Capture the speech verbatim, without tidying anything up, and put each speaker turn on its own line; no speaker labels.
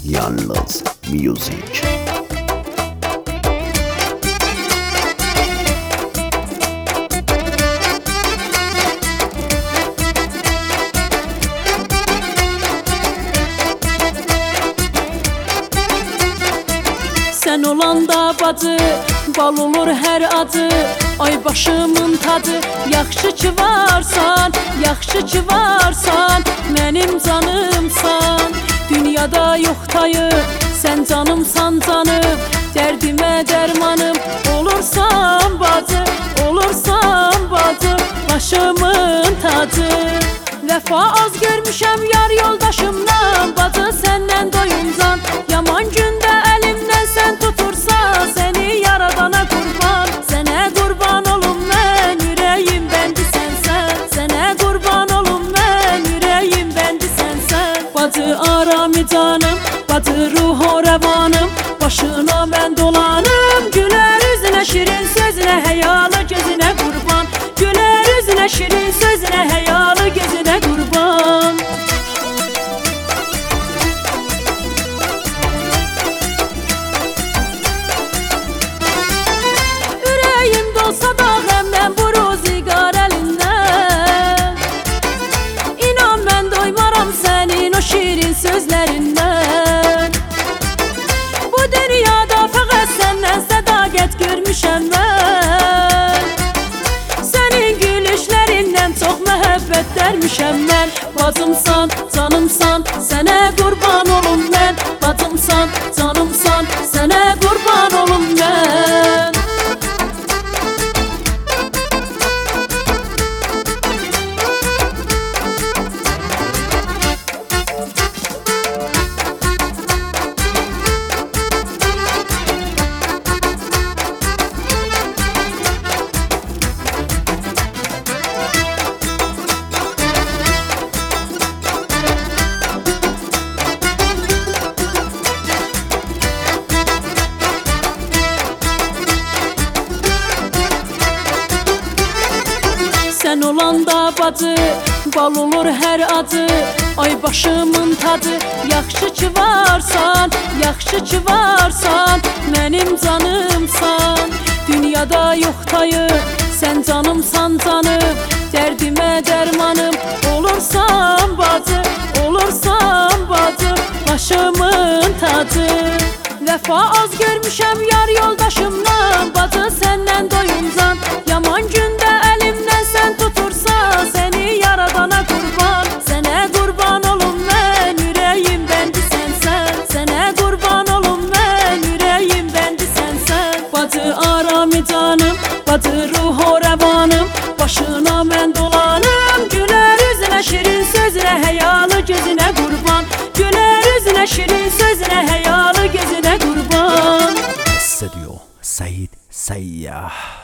Yalnız Music.
Sen olanda bacı, bal olur her adı. Ay başımın tadı, yaxşı ki varsan, yaxşı ki varsan, mənim canımsan. Dünyada yox tayı, sen canımsan canım, dərdimə dərmanım. Olursan bacı, olursan bacı, başımın tacı. Vəfa az görmüşəm yar yoldaşımdan, bacı səndən doyumcan. Yaman gündə əlimdən sən tutursan, səni yaradana qurban. Sənə qurban olum mən, ürəyim bəndi sənsən. Sənə qurban olum mən, ürəyim bəndi sənsən. Bacı arami canım, bacı ruhu rəvanım, başına mən dolanım. Gülər üzünə şirin sözünə, həyalı gözünə qurban. Gülər üzünə şirin sözünə, həyalı gözünə qurban. Ürəyim dolsa da qəmdən bu ruzigar əlindən. İnan mən doymaram sənin o şirin sözlərindən. Bu dünyada fəqət səndən sədaqət görmüşəm mən. Sənin gülüşlərindən çox məhəbbət dərmişəm mən. Bacımsan, canımsan, sənə qurban olum mən. Bacımsan, canımsan, sənə qurban olum mən. Sen olanda bacı, bal olur her adı. Ay başımın tadı, yaxşı ki varsan, yaxşı ki varsan, mənim canımsan. Dünyada yox tayı, sen canımsan canım, dərdimə dərmanım. Olursan bacı, olursan bacı, başımın tacı. Vəfa az görmüşəm yar yoldaşımdan, bacı səndən doyumcan. Yaman gündə əlimdən sən tutursan, səni yaradana qurban. Sənə qurban olum mən, ürəyim bəndi sənsən. Sənə qurban olum mən, ürəyim bəndi sənsən. Bacı arami canım, bacı ruhu rəvanım, başına mən dolanım. Gülər üzünə şirin sözünə, həyalı gözünə qurban. Gülər üzünə şirin sözünə, həyalı gözünə qurban.
Stüdyo Said Sayyah.